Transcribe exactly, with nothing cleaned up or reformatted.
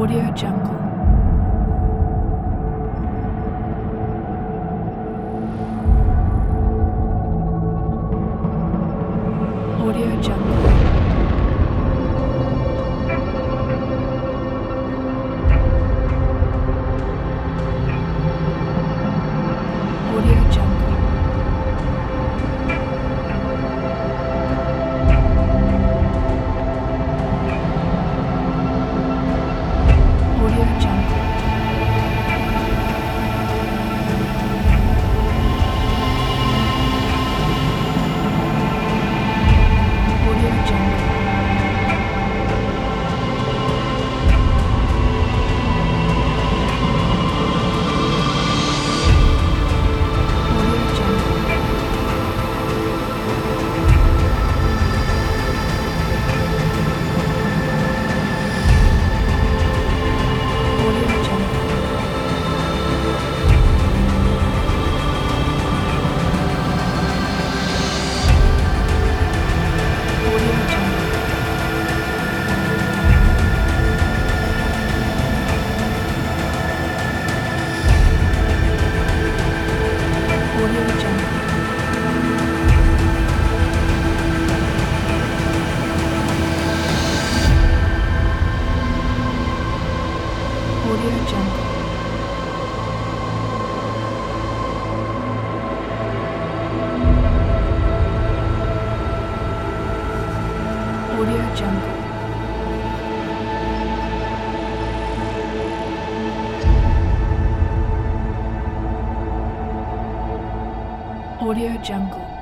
Audio Jungle. Audio Jungle. Audio Jungle. Audio Jungle. Audio Jungle. Audio Jungle. Audio Jungle. Audio Jungle. Audio Jungle. Audio Jungle. Audio Jungle. Audio Jungle.